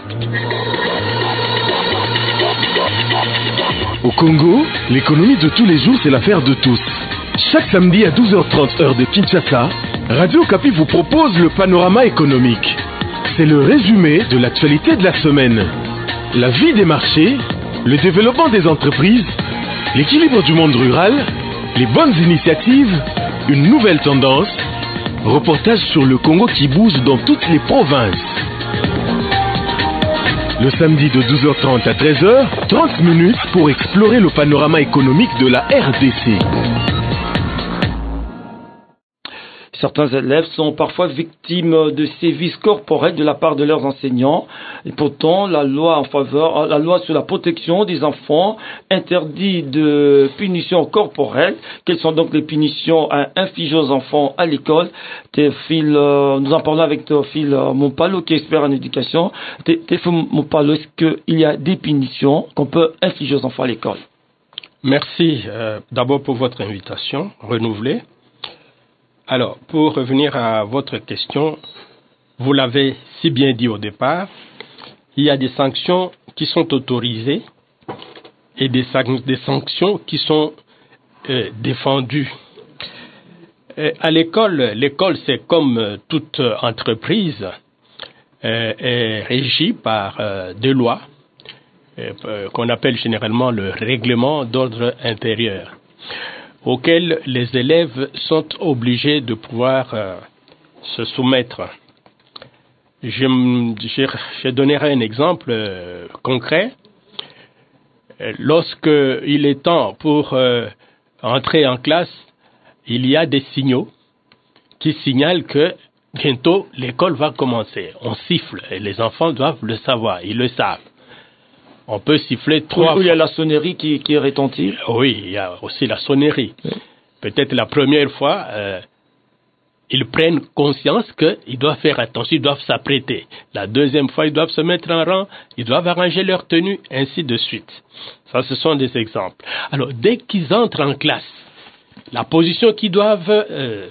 Au Congo, l'économie de tous les jours, c'est l'affaire de tous. Chaque samedi à 12h30 heure de Kinshasa, Radio Okapi vous propose le panorama économique. C'est le résumé de l'actualité de la semaine. La vie des marchés, le développement des entreprises, l'équilibre du monde rural, les bonnes initiatives, une nouvelle tendance, reportage sur le Congo qui bouge dans toutes les provinces. Le samedi de 12h30 à 13h, 30 minutes pour explorer le panorama économique de la RDC. Certains élèves sont parfois victimes de sévices corporels de la part de leurs enseignants. Et pourtant, la loi sur la protection des enfants interdit de punitions corporelles. Quelles sont donc les punitions infligées aux enfants à l'école? Théophile, nous en parlons avec Théophile Mompalo, qui est expert en éducation. Théophile Mompalo, est-ce qu'il y a des punitions qu'on peut infliger aux enfants à l'école? Merci d'abord pour votre invitation renouvelée. Alors, pour revenir à votre question, vous l'avez si bien dit au départ, il y a des sanctions qui sont autorisées et des sanctions qui sont défendues. À l'école, c'est comme toute entreprise, est régie par des lois qu'on appelle généralement le règlement d'ordre intérieur, auxquels les élèves sont obligés de pouvoir se soumettre. Je donnerai un exemple concret. Lorsqu'il est temps pour entrer en classe, il y a des signaux qui signalent que bientôt l'école va commencer. On siffle et les enfants doivent le savoir, ils le savent. On peut siffler 3 fois. Il y a la sonnerie qui retentit. Oui, il y a aussi la sonnerie. Oui. Peut-être la première fois, ils prennent conscience qu'ils doivent faire attention, ils doivent s'apprêter. La deuxième fois, ils doivent se mettre en rang, ils doivent arranger leur tenue, ainsi de suite. Ça, ce sont des exemples. Alors, dès qu'ils entrent en classe, la position qu'ils doivent,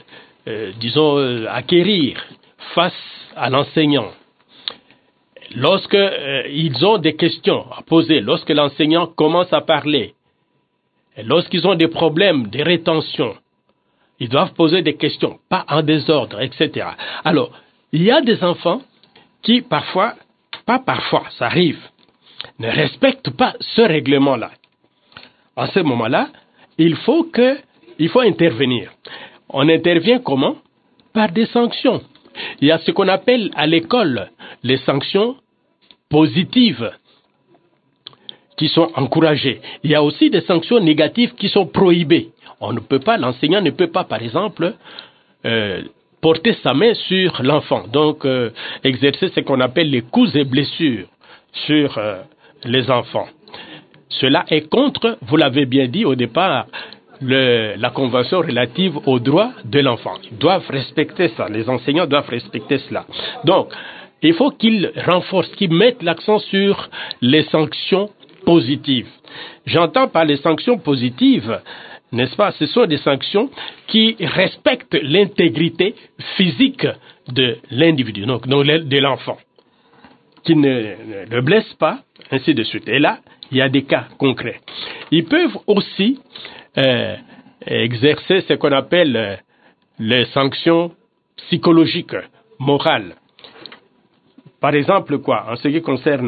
acquérir face à l'enseignant, lorsque ils ont des questions à poser, lorsque l'enseignant commence à parler, et lorsqu'ils ont des problèmes de rétention, ils doivent poser des questions, pas en désordre, etc. Alors, il y a des enfants qui parfois, ça arrive, ne respectent pas ce règlement-là. En ce moment-là, il faut intervenir. On intervient comment? Par des sanctions. Il y a ce qu'on appelle à l'école les sanctions positives qui sont encouragées. Il y a aussi des sanctions négatives qui sont prohibées. L'enseignant ne peut pas, par exemple, porter sa main sur l'enfant. Donc, exercer ce qu'on appelle les coups et blessures sur les enfants. Cela est contre, vous l'avez bien dit au départ, la convention relative aux droits de l'enfant. Ils doivent respecter ça. Les enseignants doivent respecter cela. Donc, il faut qu'ils renforcent, qu'ils mettent l'accent sur les sanctions positives. J'entends par les sanctions positives, n'est-ce pas, ce sont des sanctions qui respectent l'intégrité physique de l'individu, donc de l'enfant, qui ne le blesse pas, ainsi de suite. Et là, il y a des cas concrets. Ils peuvent aussi exercer ce qu'on appelle les sanctions psychologiques, morales. Par exemple, en ce qui concerne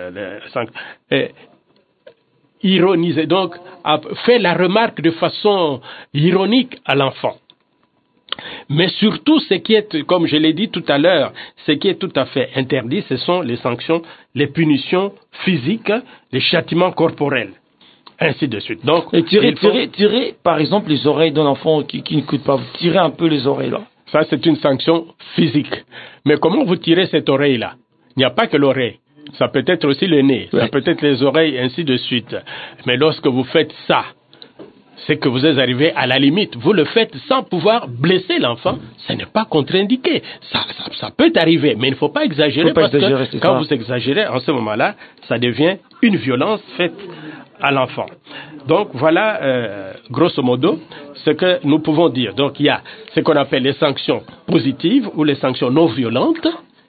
ironiser, donc faire la remarque de façon ironique à l'enfant. Mais surtout, ce qui est, comme je l'ai dit tout à l'heure, ce qui est tout à fait interdit, ce sont les sanctions, les punitions physiques, les châtiments corporels, ainsi de suite. Donc, et tirer, par exemple, les oreilles d'un enfant qui n'écoute pas, vous tirez un peu les oreilles là. Ça, c'est une sanction physique. Mais comment vous tirez cette oreille-là? Il n'y a pas que l'oreille. Ça peut être aussi le nez, ça peut être les oreilles, ainsi de suite. Mais lorsque vous faites ça, c'est que vous êtes arrivé à la limite. Vous le faites sans pouvoir blesser l'enfant. Ce n'est pas contre-indiqué. Ça peut arriver, mais il ne faut pas exagérer parce que quand vous exagérez, en ce moment-là, ça devient une violence faite à l'enfant. Donc voilà, grosso modo, ce que nous pouvons dire. Donc il y a ce qu'on appelle les sanctions positives ou les sanctions non violentes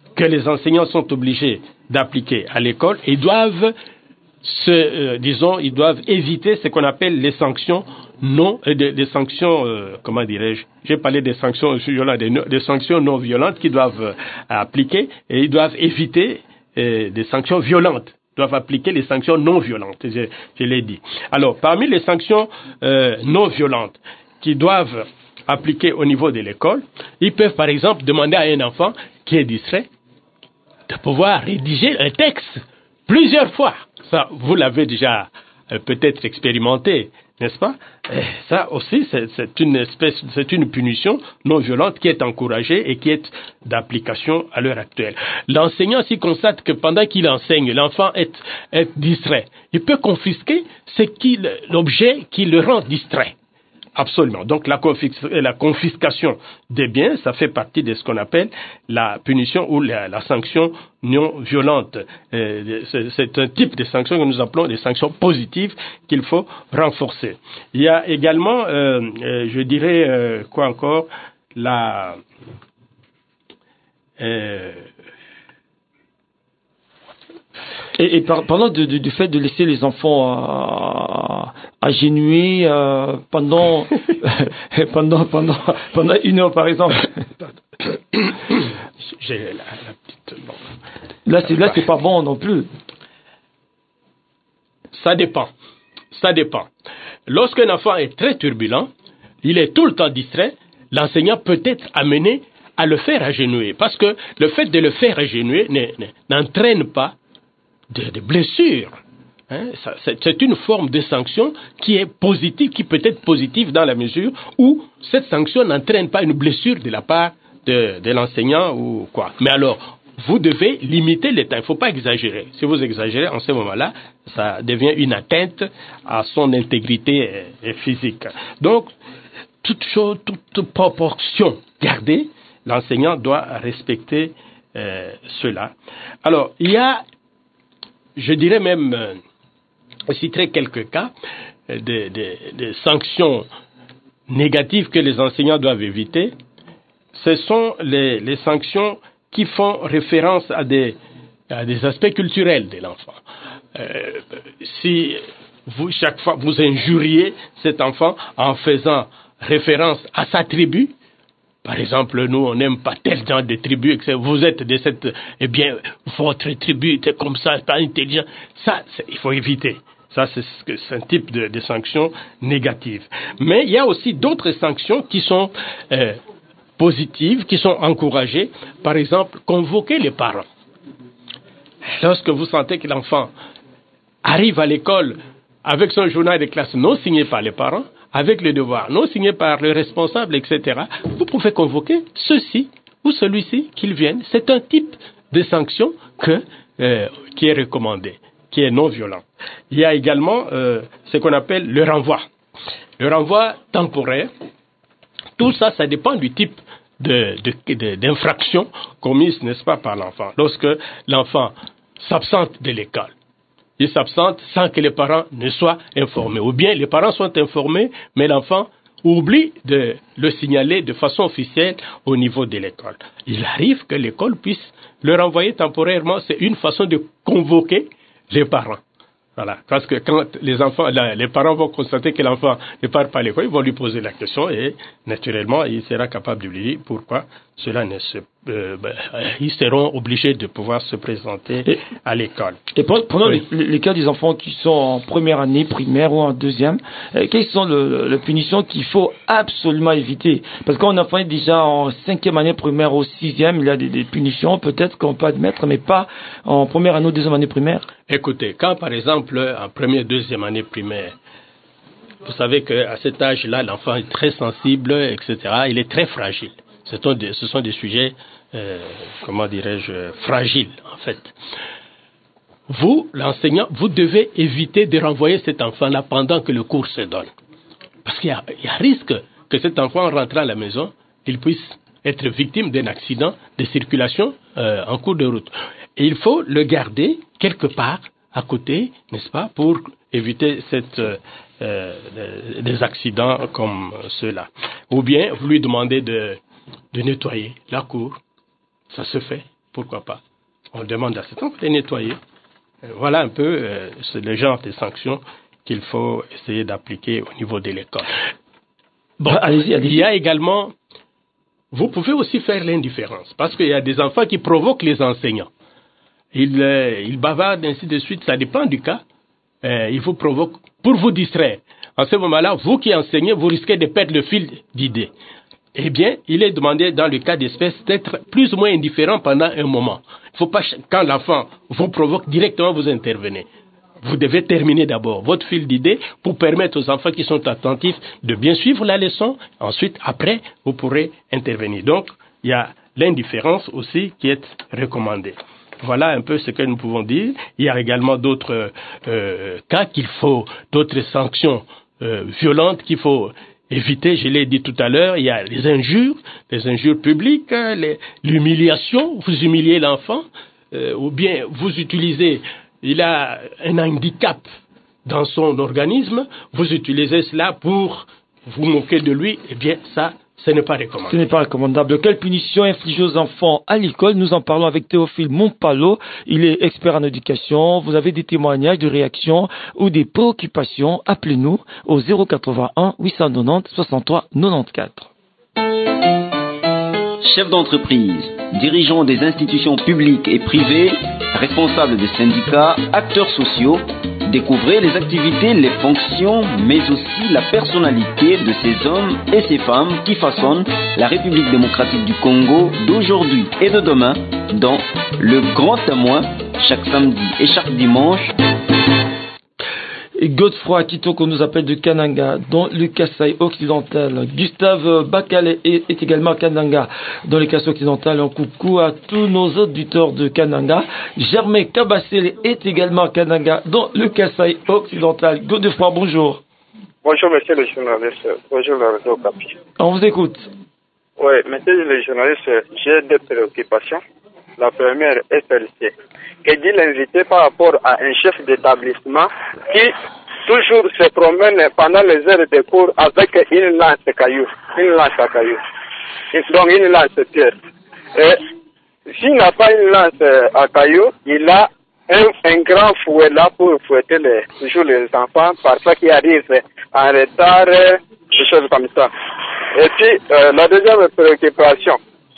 que les enseignants sont obligés d'appliquer à l'école. Ils doivent ils doivent éviter ce qu'on appelle les sanctions des sanctions, comment dirais-je, j'ai parlé des sanctions violentes, des sanctions non violentes qu'ils doivent appliquer, et ils doivent éviter des sanctions violentes. Ils doivent appliquer les sanctions non violentes, je l'ai dit. Alors, parmi les sanctions non violentes qu'ils doivent appliquer au niveau de l'école, ils peuvent par exemple demander à un enfant qui est distrait de pouvoir rédiger un texte plusieurs fois. Ça, vous l'avez déjà peut-être expérimenté, n'est-ce pas? Ça aussi, c'est une punition non violente qui est encouragée et qui est d'application à l'heure actuelle. L'enseignant, s'il constate que pendant qu'il enseigne, l'enfant est distrait, il peut confisquer l'objet qui le rend distrait. Absolument. Donc la confiscation des biens, ça fait partie de ce qu'on appelle la punition ou la sanction non violente. C'est un type de sanction que nous appelons des sanctions positives qu'il faut renforcer. Il y a également, je dirais, quoi encore, Et parlant du fait de laisser les enfants agenouillés pendant une heure par exemple. J'ai la petite. Bon. Là c'est pas bon non plus. Ça dépend. Lorsqu'un enfant est très turbulent, il est tout le temps distrait, l'enseignant peut être amené à le faire agenouiller, parce que le fait de le faire agenouiller n'entraîne pas de blessures. C'est une forme de sanction qui est positive, qui peut être positive dans la mesure où cette sanction n'entraîne pas une blessure de la part de l'enseignant ou quoi. Mais alors, vous devez limiter les temps. Il ne faut pas exagérer. Si vous exagérez en ce moment-là, ça devient une atteinte à son intégrité physique. Donc, toute proportion gardée, l'enseignant doit respecter cela. Alors, il y a, je dirais même, je citerai quelques cas de sanctions négatives que les enseignants doivent éviter. Ce sont les sanctions qui font référence à des aspects culturels de l'enfant. Si chaque fois vous injuriez cet enfant en faisant référence à sa tribu, par exemple, nous, on n'aime pas tel genre de tribu, que vous êtes de cette, votre tribu, c'est comme ça, c'est pas intelligent. Ça, il faut éviter. Ça, c'est un type de sanctions négatives. Mais il y a aussi d'autres sanctions qui sont positives, qui sont encouragées. Par exemple, convoquer les parents. Lorsque vous sentez que l'enfant arrive à l'école avec son journal de classe non signé par les parents, avec le devoir non signé par le responsable, etc., vous pouvez convoquer ceci ou celui-ci qu'il vienne. C'est un type de sanction qui est recommandé, qui est non violent. Il y a également ce qu'on appelle le renvoi. Le renvoi temporaire, tout ça, ça dépend du type d'infraction commise, n'est-ce pas, par l'enfant. Lorsque l'enfant s'absente de l'école, il s'absente sans que les parents ne soient informés. Ou bien les parents sont informés, mais l'enfant oublie de le signaler de façon officielle au niveau de l'école. Il arrive que l'école puisse le renvoyer temporairement. C'est une façon de convoquer les parents. Voilà. Parce que quand les parents vont constater que l'enfant ne part pas à l'école, ils vont lui poser la question et naturellement, il sera capable de lui dire pourquoi cela ils seront obligés de pouvoir se présenter à l'école. Et pendant les cas des enfants qui sont en première année primaire ou en deuxième, quelles sont les punitions qu'il faut absolument éviter? Parce qu'on a fait déjà en cinquième année primaire ou sixième, il y a des punitions peut-être qu'on peut admettre, mais pas en première année ou deuxième année primaire. Écoutez, quand par exemple en première, deuxième année primaire, vous savez qu'à cet âge-là, l'enfant est très sensible, etc. Il est très fragile. Ce sont des sujets, fragiles, en fait. Vous, l'enseignant, vous devez éviter de renvoyer cet enfant-là pendant que le cours se donne. Parce qu'il y a risque que cet enfant, en rentrant à la maison, il puisse être victime d'un accident de circulation en cours de route. Et il faut le garder quelque part à côté, n'est-ce pas, pour éviter des accidents comme ceux-là. Ou bien, vous lui demandez de nettoyer la cour. Ça se fait. pourquoi pas. On demande à cet enfant de les nettoyer. Voilà un peu c'est le genre de sanctions qu'il faut essayer d'appliquer au niveau de l'école. Bon, allez-y. Il y a également, vous pouvez aussi faire l'indifférence, parce qu'il y a des enfants qui provoquent les enseignants. Ils bavardent, ainsi de suite, ça dépend du cas. Ils vous provoquent pour vous distraire. En ce moment-là, vous qui enseignez, vous risquez de perdre le fil d'idée. Eh bien, il est demandé, dans le cas d'espèce, d'être plus ou moins indifférent pendant un moment. Il ne faut pas, quand l'enfant vous provoque directement, vous intervenez. Vous devez terminer d'abord votre fil d'idée pour permettre aux enfants qui sont attentifs de bien suivre la leçon. Ensuite, après, vous pourrez intervenir. Donc, il y a l'indifférence aussi qui est recommandée. Voilà un peu ce que nous pouvons dire. Il y a également d'autres cas d'autres sanctions violentes qu'il faut éviter. Je l'ai dit tout à l'heure, il y a les injures publiques, l'humiliation, vous humiliez l'enfant, ou bien vous utilisez, il a un handicap dans son organisme, vous utilisez cela pour vous moquer de lui, eh bien ça, ce n'est pas recommandable. Ce n'est pas recommandable. Quelle punition infliger aux enfants à l'école? Nous en parlons avec Théophile Montpalo. Il est expert en éducation. Vous avez des témoignages, des réactions ou des préoccupations? Appelez-nous au 081 890 63 94. Chefs d'entreprise, dirigeants des institutions publiques et privées, responsables des syndicats, acteurs sociaux, découvrez les activités, les fonctions, mais aussi la personnalité de ces hommes et ces femmes qui façonnent la République démocratique du Congo d'aujourd'hui et de demain dans Le Grand Témoin, chaque samedi et chaque dimanche. Et Godefroy Kitoko nous appelle de Kananga, dans le Kasaï occidental. Gustave Bakale est également à Kananga, dans le Kasaï occidental. Un coucou à tous nos auditeurs de Kananga. Germain Kabassele est également à Kananga, dans le Kasaï occidental. Godefroy, bonjour. Bonjour, monsieur le journaliste. Bonjour, le réseau Capi. On vous écoute. Oui, monsieur le journaliste, j'ai deux préoccupations. La première est celle-ci. Que dit l'invité par rapport à un chef d'établissement qui toujours se promène pendant les heures de cours avec une lance à cailloux. Donc une lance pierre. Et s'il n'a pas une lance à cailloux, il a un grand fouet là pour fouetter toujours les enfants, parfois qui arrivent en retard, des choses comme ça. Et puis, la deuxième préoccupation,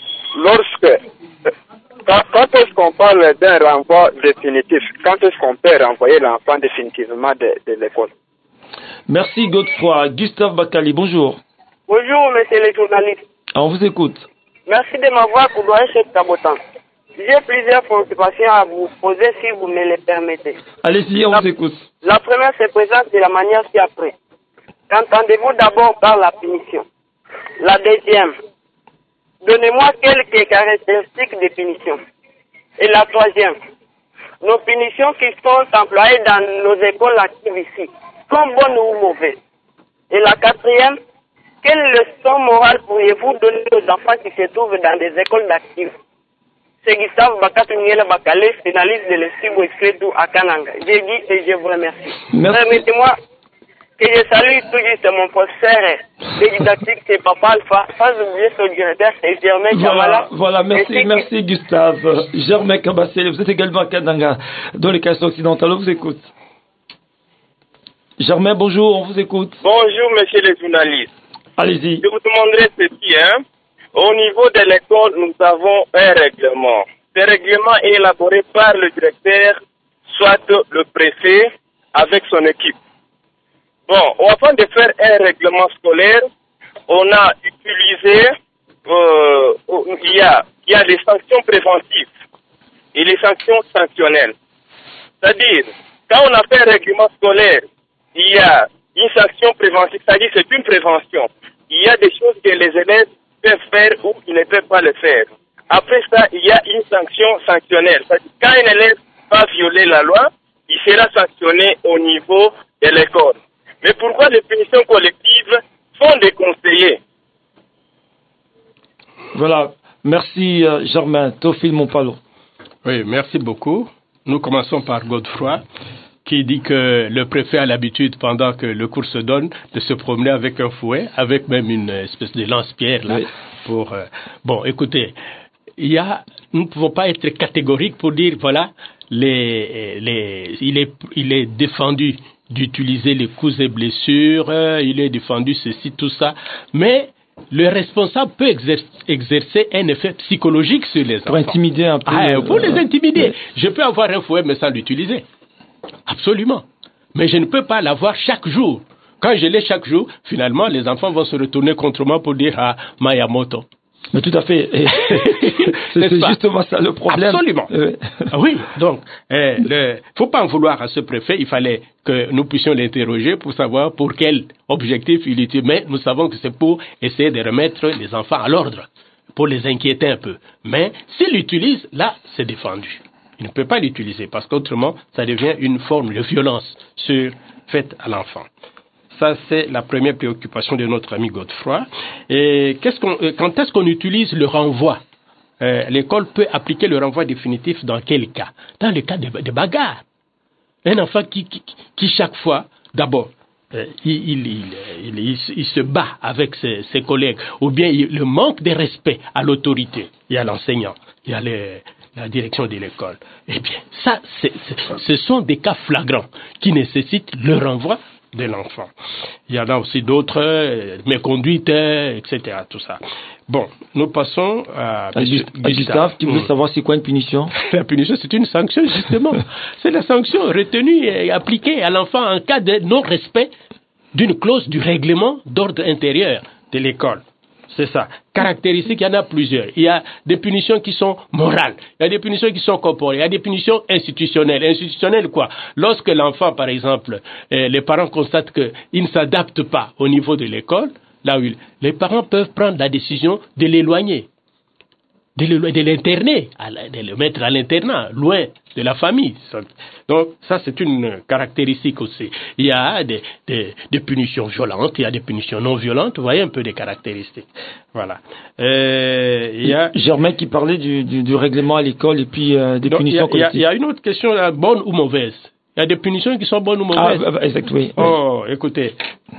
quand est-ce qu'on parle d'un renvoi définitif? Quand est-ce qu'on peut renvoyer l'enfant définitivement de l'école? Merci Godefroy. Gustave Bakali, bonjour. Bonjour, monsieur le journaliste. On vous écoute. Merci de m'avoir couronné cette Cabotan. J'ai plusieurs préoccupations à vous poser si vous me les permettez. Allez-y, on vous écoute. La première se présente de la manière ci-après. Qu'entendez-vous d'abord par la punition? La deuxième, donnez-moi quelques caractéristiques de punition. Et la troisième, nos punitions qui sont employées dans nos écoles actives ici, sont bonnes ou mauvaises. Et la quatrième, quelle leçon morale pourriez-vous donner aux enfants qui se trouvent dans des écoles d'actifs? C'est Gustave Bakatuniela Bakale, finaliste de l'Estibo Escretou à Kananga. J'ai dit et je vous remercie. Permettez-moi que je salue tout juste mon professeur de didactique, c'est Papa Alpha, sans oublier son directeur, c'est Germain Kamala. Voilà, merci Gustave. Germain Kabassele, vous êtes également à Kananga, dans les Kasaï occidentaux, on vous écoute. Germain, bonjour, on vous écoute. Bonjour, monsieur le journaliste. Allez-y. Je vous demanderai ceci, Au niveau de l'école, nous avons un règlement. Ce règlement est élaboré par le directeur, soit le préfet, avec son équipe. Bon, avant de faire un règlement scolaire, on a utilisé, il y a les sanctions préventives et les sanctions sanctionnelles. C'est-à-dire, quand on a fait un règlement scolaire, il y a une sanction préventive, c'est-à-dire c'est une prévention. Il y a des choses que les élèves peuvent faire ou ils ne peuvent pas le faire. Après ça, il y a une sanction sanctionnelle. C'est-à-dire, quand un élève va violer la loi, il sera sanctionné au niveau de l'école. Mais pourquoi les punitions collectives sont déconseillées? Voilà, merci Germain. Théophile Montpalo. Oui, merci beaucoup. Nous commençons par Godefroy, qui dit que le préfet a l'habitude, pendant que le cours se donne, de se promener avec un fouet, avec même une espèce de lance-pierre là. Oui. Bon, écoutez, nous ne pouvons pas être catégoriques pour dire, voilà, il est défendu d'utiliser les coups et blessures, il est défendu ceci, tout ça, mais le responsable peut exercer un effet psychologique sur les enfants. Pour intimider un peu. Pour les intimider. Je peux avoir un fouet, mais sans l'utiliser. Absolument. Mais je ne peux pas l'avoir chaque jour. Quand je l'ai chaque jour, finalement, les enfants vont se retourner contre moi pour dire à Mayamoto. Mais tout à fait. C'est justement ça le problème. Absolument. Oui, donc, faut pas en vouloir à ce préfet. Il fallait que nous puissions l'interroger pour savoir pour quel objectif il utilise. Mais nous savons que c'est pour essayer de remettre les enfants à l'ordre, pour les inquiéter un peu. Mais s'il l'utilise, là, c'est défendu. Il ne peut pas l'utiliser parce qu'autrement, ça devient une forme de violence faite à l'enfant. Ça, c'est la première préoccupation de notre ami Godefroy. Et quand est-ce qu'on utilise le renvoi? L'école peut appliquer le renvoi définitif dans quel cas? Dans le cas de bagarre. Un enfant qui chaque fois, d'abord, il se bat avec ses collègues, ou bien le manque de respect à l'autorité. Il y a l'enseignant, il y a la direction de l'école. Eh bien, ça, ce sont des cas flagrants qui nécessitent le renvoi de l'enfant. Il y en a aussi d'autres, méconduites, etc. Tout ça. Bon, nous passons à Gustave, qui veut savoir c'est quoi une punition? La punition, c'est une sanction, justement. C'est la sanction retenue et appliquée à l'enfant en cas de non-respect d'une clause du règlement d'ordre intérieur de l'école. C'est ça. Caractéristiques, il y en a plusieurs. Il y a des punitions qui sont morales. Il y a des punitions qui sont corporelles. Il y a des punitions institutionnelles. Institutionnelles quoi? Lorsque l'enfant, par exemple, les parents constatent qu'il ne s'adapte pas au niveau de l'école, là où les parents peuvent prendre la décision de l'éloigner, de l'interner, de le mettre à l'internat, loin de la famille. Donc, ça, c'est une caractéristique aussi. Il y a des punitions violentes, il y a des punitions non violentes. Vous voyez un peu des caractéristiques. Voilà. Il y a Germain qui parlait du règlement à l'école et puis des punitions collectives. Il y a une autre question, là, bonne ou mauvaise. Il y a des punitions qui sont bonnes ou mauvaises. Exact, oui. Oh, écoutez,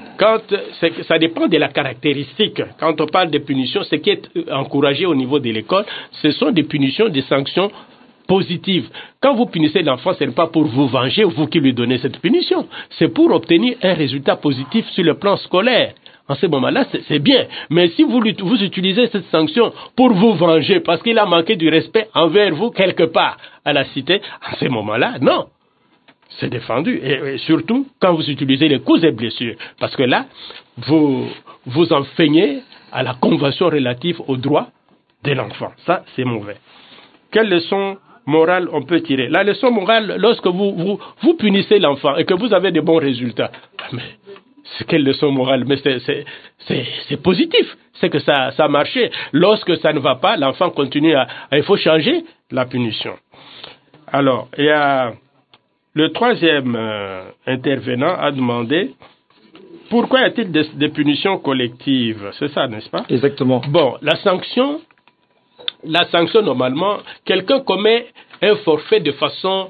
ça dépend de la caractéristique. Quand on parle de punitions, ce qui est encouragé au niveau de l'école, ce sont des punitions, des sanctions positives. Quand vous punissez l'enfant, ce n'est pas pour vous venger, vous qui lui donnez cette punition. C'est pour obtenir un résultat positif sur le plan scolaire. En ce moment-là, c'est bien. Mais si vous utilisez cette sanction pour vous venger, parce qu'il a manqué du respect envers vous quelque part à la cité, en ce moment-là, non. C'est défendu. Et surtout, quand vous utilisez les coups et blessures. Parce que là, vous enfreignez à la convention relative aux droits de l'enfant. Ça, c'est mauvais. Quelle leçon morale on peut tirer? La leçon morale, lorsque vous punissez l'enfant et que vous avez de bons résultats. Mais c'est quelle leçon morale? Mais c'est positif. C'est que ça a marché. Lorsque ça ne va pas, l'enfant continue il faut changer la punition. Alors, il y a le troisième intervenant a demandé pourquoi y a-t-il des punitions collectives? C'est ça, n'est-ce pas? Exactement. Bon, la sanction, normalement, quelqu'un commet un forfait de façon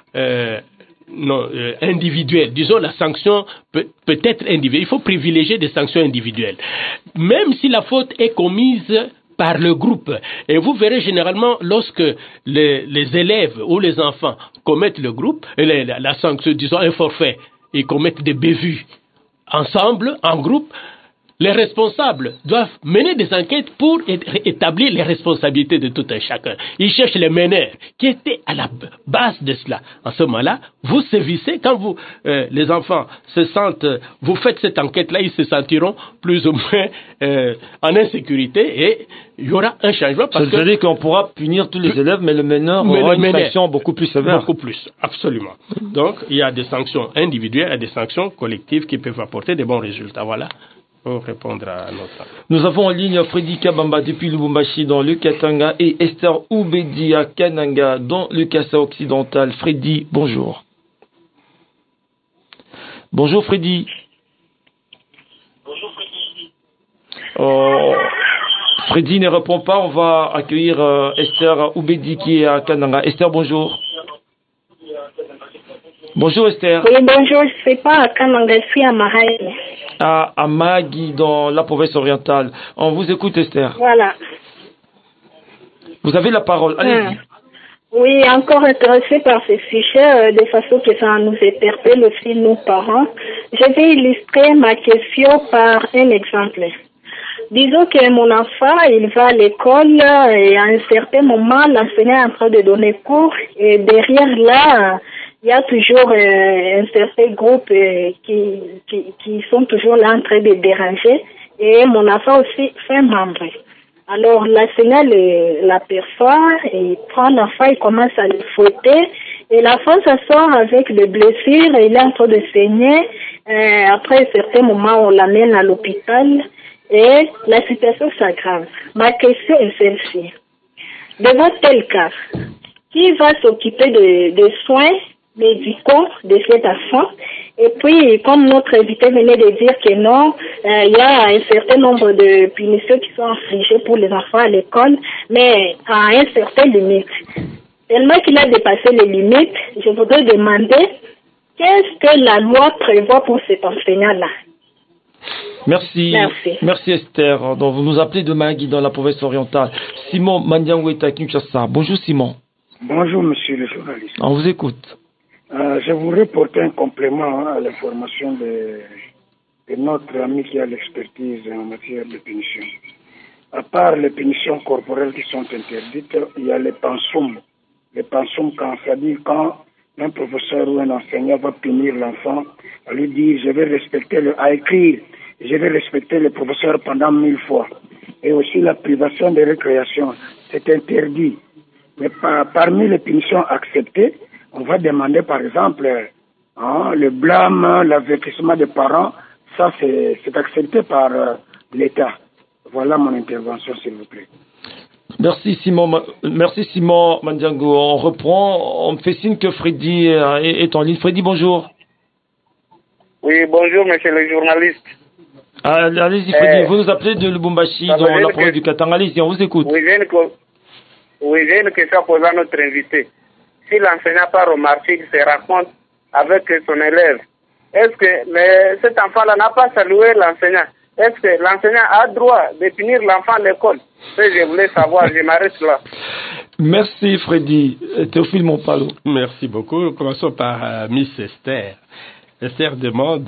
individuelle. Disons, la sanction peut être individuelle. Il faut privilégier des sanctions individuelles. Même si la faute est commise par le groupe. Et vous verrez généralement lorsque les élèves ou les enfants commettent le groupe, la sanction, disons un forfait, ils commettent des bévues ensemble, en groupe, les responsables doivent mener des enquêtes pour établir les responsabilités de tout un chacun. Ils cherchent les meneurs qui étaient à la base de cela. En ce moment-là, vous sévissez, quand les enfants se sentent, vous faites cette enquête-là, ils se sentiront plus ou moins en insécurité et il y aura un changement. C'est-à-dire qu'on pourra punir tous les élèves, mais le meneur aura une sanction beaucoup plus sévère. Beaucoup plus, absolument. Donc, il y a des sanctions individuelles et des sanctions collectives qui peuvent apporter de bons résultats. Voilà. Pour répondre à notre... Nous avons en ligne Freddy Kabamba depuis Lubumbashi dans le Katanga et Esther Oubedi à Kananga dans le Kassa occidental. Freddy, bonjour. Bonjour Freddy. Bonjour Freddy. Oh, Freddy ne répond pas, on va accueillir Esther Oubedi qui est à Kananga. Esther, bonjour. Bonjour Esther. Oui, bonjour, je ne suis pas à Kananga, je suis à Mahagi. À Mahagi, dans la province orientale. On vous écoute Esther. Voilà. Vous avez la parole. Allez-y. Oui, encore intéressé par ce sujet, de façon que ça nous interpelle aussi, nous parents. Je vais illustrer ma question par un exemple. Disons que mon enfant, il va à l'école et à un certain moment, l'enseignant est en train de donner cours et derrière là, il y a toujours un certain groupe qui sont toujours là en train de déranger et mon enfant aussi fait membre. Alors l'enseignant l'aperçoit et il prend l'enfant, il commence à le fouetter et l'enfant s'assoit avec des blessures et il est en train de saigner. Après un certain moment, on l'amène à l'hôpital et la situation s'aggrave. Ma question est celle-ci. Devant tel cas, qui va s'occuper des soins médicaux de cet enfant? Et puis, comme notre invité venait de dire que non, il y a un certain nombre de punitions qui sont infligées pour les enfants à l'école, mais à un certain limite. Tellement qu'il a dépassé les limites, je voudrais demander qu'est-ce que la loi prévoit pour cet enseignant-là? Merci Esther. Donc, vous nous appelez de Magui dans la province orientale. Simon Mandiangweta Kinshasa. Bonjour Simon. Bonjour monsieur le journaliste. On vous écoute. Je voudrais porter un complément à l'information de notre ami qui a l'expertise en matière de punition. À part les punitions corporelles qui sont interdites, il y a les pensums. Les pensums, c'est-à-dire quand un professeur ou un enseignant va punir l'enfant, à lui dire je vais respecter à écrire, je vais respecter le professeur pendant 1000 fois. Et aussi la privation de récréation, c'est interdit. Mais parmi les punitions acceptées, on va demander par exemple le blâme, l'avertissement des parents, ça c'est accepté par l'État. Voilà mon intervention s'il vous plaît. Merci Simon Mandiango. On reprend, on me fait signe que Freddy est en ligne. Freddy, bonjour. Oui, bonjour monsieur le journaliste. Allez-y Freddy, vous nous appelez de Lubumbashi dans la province du Katanga. Allez-y, on vous écoute. Oui, j'ai une question à poser à notre invité. Si l'enseignant part au marché, il se rencontre avec son élève, est-ce que cet enfant-là n'a pas salué l'enseignant? Est-ce que l'enseignant a droit de punir l'enfant à l'école? Je voulais savoir, je m'arrête là. Merci Freddy. Théophile Montpalo. Merci beaucoup. Commençons par Miss Esther. Esther demande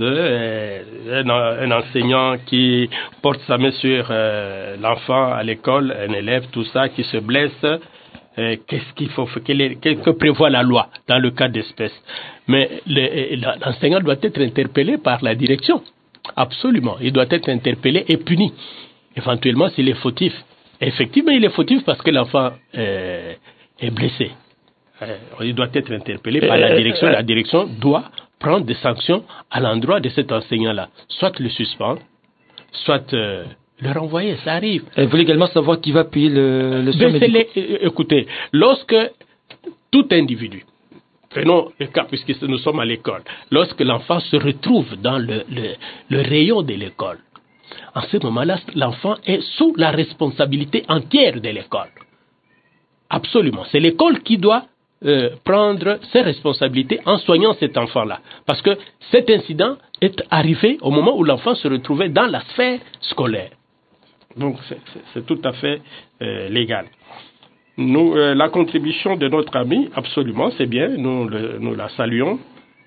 un enseignant qui porte sa main sur l'enfant à l'école, un élève, tout ça, qui se blesse. Qu'est-ce qu'il faut, qu'est-ce que prévoit la loi dans le cas d'espèce? Mais l'enseignant doit être interpellé par la direction. Absolument. Il doit être interpellé et puni. Éventuellement, s'il est fautif. Effectivement, il est fautif parce que l'enfant est blessé. Il doit être interpellé par la direction. La direction doit prendre des sanctions à l'endroit de cet enseignant-là. Soit le suspendre, soit le renvoyer, ça arrive. Et vous voulez également savoir qui va payer le soin médical. Écoutez, lorsque tout individu, prenons le cas puisque nous sommes à l'école, lorsque l'enfant se retrouve dans le rayon de l'école, en ce moment-là, l'enfant est sous la responsabilité entière de l'école. Absolument. C'est l'école qui doit prendre ses responsabilités en soignant cet enfant-là. Parce que cet incident est arrivé au moment où l'enfant se retrouvait dans la sphère scolaire. Donc c'est tout à fait légal. Nous, la contribution de notre ami, absolument, c'est bien, nous la saluons.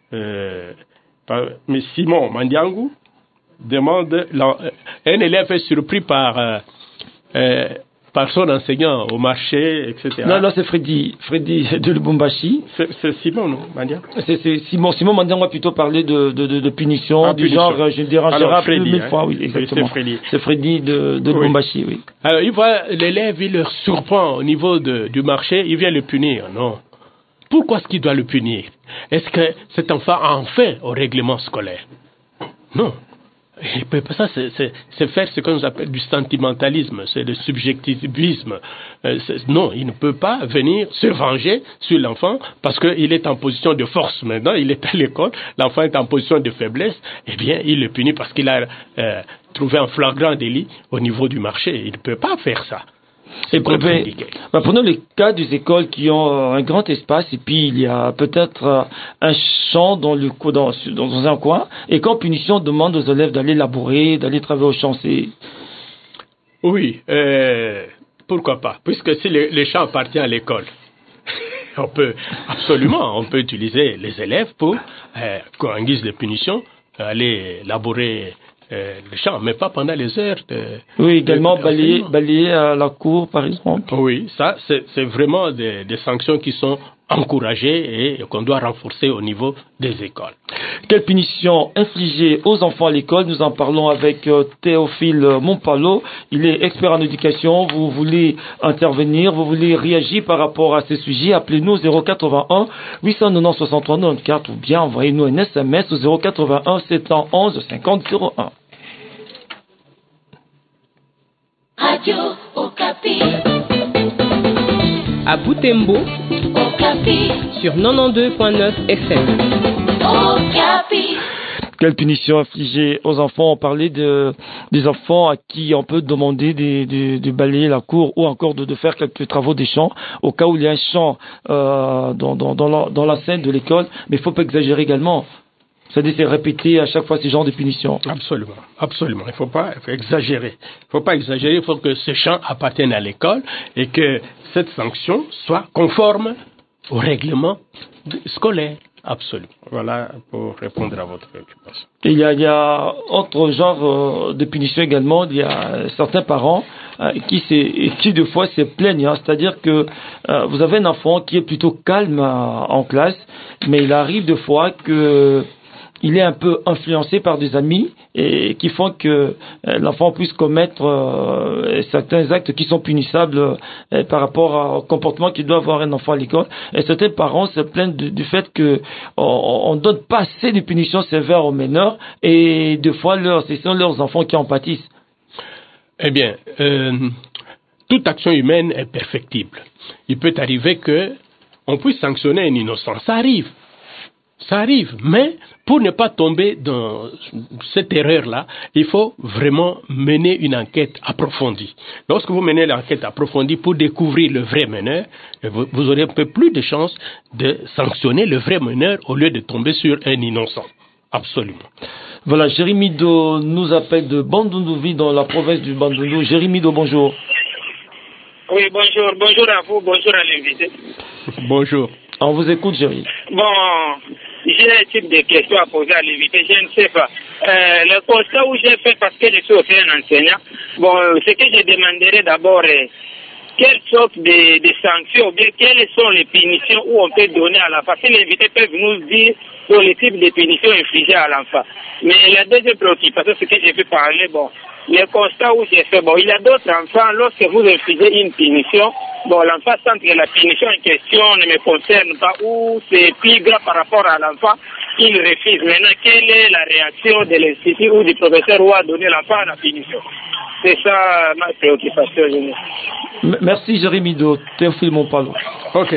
Mais Simon Mandiangou demande, un élève est surpris par son enseignant au marché, etc. Non, c'est Freddy de Lubumbashi. C'est Simon, non, Mandiang? C'est Simon Mandiang va plutôt parler de punition, du genre, je ne dérangerai plus 1000 fois, oui, exactement. C'est Freddy de Lubumbashi, oui. Alors, il voit l'élève, il le surprend au niveau du marché, il vient le punir, non. Pourquoi est-ce qu'il doit le punir? Est-ce que cet enfant a enfin au règlement scolaire? Non. Ça, c'est faire ce qu'on appelle du sentimentalisme, c'est le subjectivisme. Non, il ne peut pas venir se venger sur l'enfant parce qu'il est en position de force maintenant, il est à l'école, l'enfant est en position de faiblesse, eh bien, il le punit parce qu'il a trouvé un flagrant délit au niveau du marché. Il ne peut pas faire ça. C'est compliqué. Prenons le cas des écoles qui ont un grand espace et puis il y a peut-être un champ dans un coin et qu'en punition on demande aux élèves d'aller labourer, d'aller travailler au champ. Oui, pourquoi pas? Puisque si les champs appartiennent à l'école, on peut utiliser les élèves pour, en guise de punition, aller labourer les champs, mais pas pendant les heures Oui, également balayer à la cour, par exemple. Oui, ça, c'est vraiment des sanctions qui sont encouragées et qu'on doit renforcer au niveau des écoles. Quelle punition infligée aux enfants à l'école? Nous en parlons avec Théophile Montpalo. Il est expert en éducation. Vous voulez intervenir, vous voulez réagir par rapport à ces sujets? Appelez-nous au 081 890 63 94 ou bien envoyez-nous un SMS au 081 711 50 01. Radio Okapi. À Butembo, Okapi. Sur 92.9 FM. Okapi. Quelle punition infligée aux enfants? On parlait des enfants à qui on peut demander de balayer la cour ou encore de faire quelques travaux des champs au cas où il y a un champ dans la scène de l'école. Mais il ne faut pas exagérer également. C'est-à-dire c'est répéter à chaque fois ces genres de punitions. Absolument, absolument. Il faut pas exagérer. Il faut que ces champs appartiennent à l'école et que cette sanction soit conforme au règlement scolaire. Absolument. Voilà pour répondre à votre préoccupation. Et il y a autre genre de punition également. Il y a certains parents qui de fois se plaignent. C'est-à-dire que vous avez un enfant qui est plutôt calme en classe, mais il arrive de fois que il est un peu influencé par des amis et qui font que l'enfant puisse commettre certains actes qui sont punissables par rapport au comportement qu'il doit avoir un enfant à l'école. Et certains parents se plaignent du fait que on donne pas assez de punitions sévères aux mineurs et des fois ce sont leurs enfants qui en pâtissent. Eh bien, toute action humaine est perfectible. Il peut arriver que on puisse sanctionner un innocent. Ça arrive, mais pour ne pas tomber dans cette erreur-là, il faut vraiment mener une enquête approfondie. Lorsque vous menez l'enquête approfondie pour découvrir le vrai meneur, vous aurez un peu plus de chances de sanctionner le vrai meneur au lieu de tomber sur un innocent. Absolument. Voilà, Jérémy Do nous appelle de Bandundu, dans la province du Bandundu. Jérémy Do, bonjour. Oui, bonjour. Bonjour à vous, bonjour à l'invité. Bonjour. On vous écoute, Jérémy. Bon, j'ai un type de questions à poser à l'invité, je ne sais pas. Le constat où j'ai fait, parce que je suis aussi un enseignant, bon, ce que je demanderais d'abord est quelle sorte de sanctions, ou bien quelles sont les punitions où on peut donner à l'enfant. Si l'invité peut nous dire sur les types de punitions infligées à l'enfant. Mais la deuxième préoccupation, c'est que j'ai pu parler, bon, le constat où j'ai fait, bon, il y a d'autres enfants, lorsque vous infligez une punition, bon, l'enfant sent que la punition en question ne me concerne pas, ou c'est plus grave par rapport à l'enfant, il refuse. Maintenant, quelle est la réaction de l'institut ou du professeur où a donné l'enfant à la punition? C'est ça ma préoccupation. Merci Jérémy Do. Théophile Montpalo. Ok.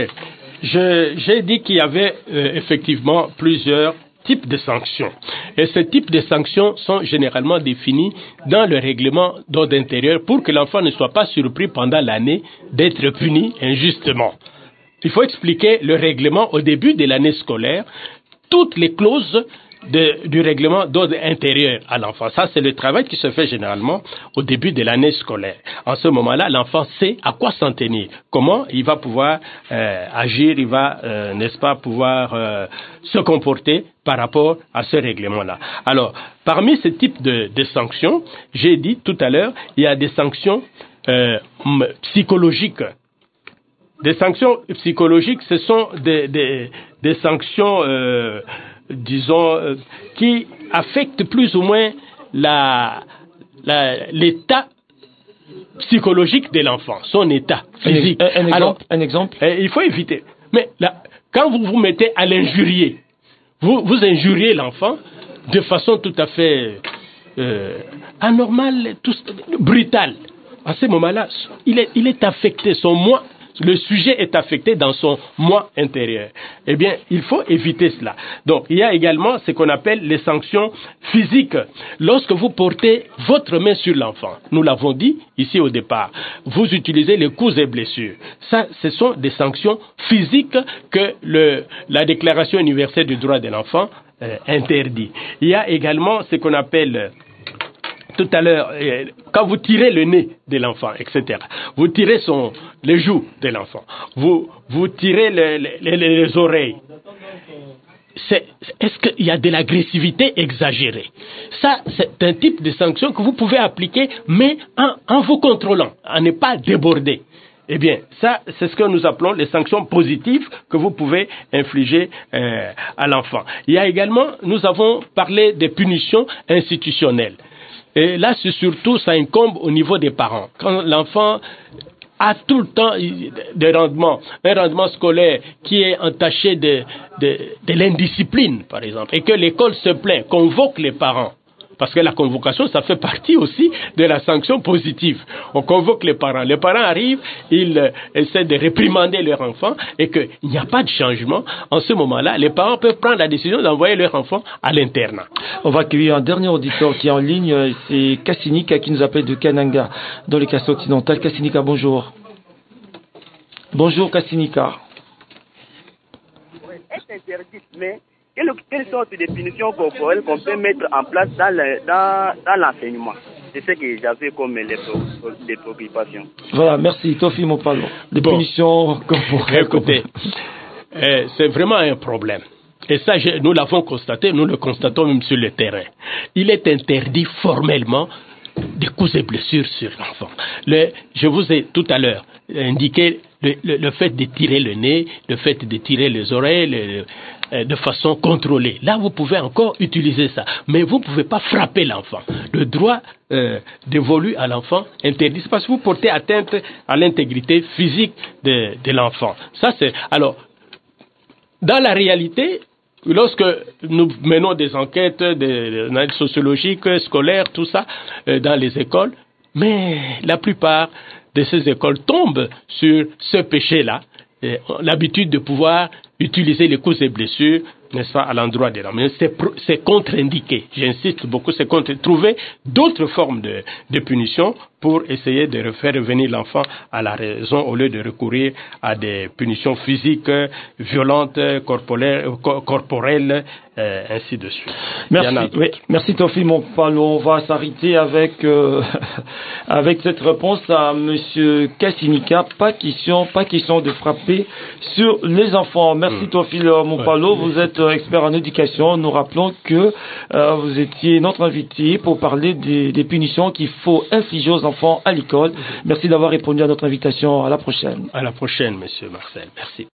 J'ai dit qu'il y avait effectivement plusieurs types de sanctions. Et ces types de sanctions sont généralement définis dans le règlement d'ordre intérieur pour que l'enfant ne soit pas surpris pendant l'année d'être puni injustement. Il faut expliquer le règlement au début de l'année scolaire, toutes les clauses du règlement d'ordre intérieur à l'enfant. Ça, c'est le travail qui se fait généralement au début de l'année scolaire. En ce moment-là, l'enfant sait à quoi s'en tenir, comment il va pouvoir agir, il va, n'est-ce pas, pouvoir se comporter par rapport à ce règlement-là. Alors, parmi ces types de sanctions, j'ai dit tout à l'heure, il y a des sanctions psychologiques. Des sanctions psychologiques, ce sont des sanctions disons, qui affecte plus ou moins l'état psychologique de l'enfant, son état physique. Un exemple. Il faut éviter. Mais là, quand vous vous mettez à l'injurier, vous injuriez l'enfant de façon tout à fait anormale, brutale. À ce moment-là, il est affecté, son moi. Le sujet est affecté dans son moi intérieur. Eh bien, il faut éviter cela. Donc, il y a également ce qu'on appelle les sanctions physiques. Lorsque vous portez votre main sur l'enfant, nous l'avons dit ici au départ, vous utilisez les coups et blessures. Ça, ce sont des sanctions physiques que la Déclaration universelle des droits de l'enfant interdit. Il y a également ce qu'on appelle tout à l'heure, quand vous tirez le nez de l'enfant, etc., vous tirez les joues de l'enfant, vous tirez les oreilles. Est-ce qu'il y a de l'agressivité exagérée? Ça, c'est un type de sanction que vous pouvez appliquer, mais en vous contrôlant, à ne pas déborder. Eh bien, ça, c'est ce que nous appelons les sanctions positives que vous pouvez infliger à l'enfant. Il y a également, nous avons parlé des punitions institutionnelles. Et là, c'est surtout, ça incombe au niveau des parents. Quand l'enfant a tout le temps un rendement scolaire qui est entaché de l'indiscipline, par exemple, et que l'école se plaint, convoque les parents. Parce que la convocation, ça fait partie aussi de la sanction positive. On convoque les parents. Les parents arrivent, ils essaient de réprimander leur enfant et qu'il n'y a pas de changement. En ce moment-là, les parents peuvent prendre la décision d'envoyer leur enfant à l'internat. On va accueillir un dernier auditeur qui est en ligne. C'est Kassinika qui nous appelle de Kananga, dans les Castres occidentales. Kassinika, bonjour. Bonjour, Kassinika. Est interdite, mais quelle sorte de punition corporelle qu'on peut mettre en place dans l'enseignement? C'est ce que j'avais comme des préoccupations. Voilà, merci. Tofi Mopalo. Des punitions corporelles. Écoutez, c'est vraiment un problème. Et ça, nous l'avons constaté, nous le constatons même sur le terrain. Il est interdit formellement des coups et blessures sur l'enfant. Je vous ai tout à l'heure indiqué le fait de tirer le nez, le fait de tirer les oreilles, de façon contrôlée. Là, vous pouvez encore utiliser ça. Mais vous ne pouvez pas frapper l'enfant. Le droit dévolu à l'enfant interdit parce que vous portez atteinte à l'intégrité physique de l'enfant. Ça, c'est... Alors, dans la réalité, lorsque nous menons des enquêtes, des analyses sociologiques, scolaires, tout ça, dans les écoles, mais la plupart de ces écoles tombent sur ce péché-là, l'habitude de pouvoir utiliser les coups et blessures, n'est-ce pas, à l'endroit des enfants. Mais c'est contre-indiqué. J'insiste beaucoup, c'est trouver d'autres formes de punition pour essayer de faire revenir l'enfant à la raison au lieu de recourir à des punitions physiques, violentes, corporelles, ainsi de suite. Merci Tofi Mopalo. On va s'arrêter avec cette réponse à Monsieur Kassinika. Pas question de frapper sur les enfants. Merci Tofi Mopalo. Vous êtes expert en éducation. Nous rappelons que vous étiez notre invité pour parler des punitions qu'il faut infliger aux enfants à l'école. Merci d'avoir répondu à notre invitation. À la prochaine. À la prochaine, Monsieur Marcel. Merci.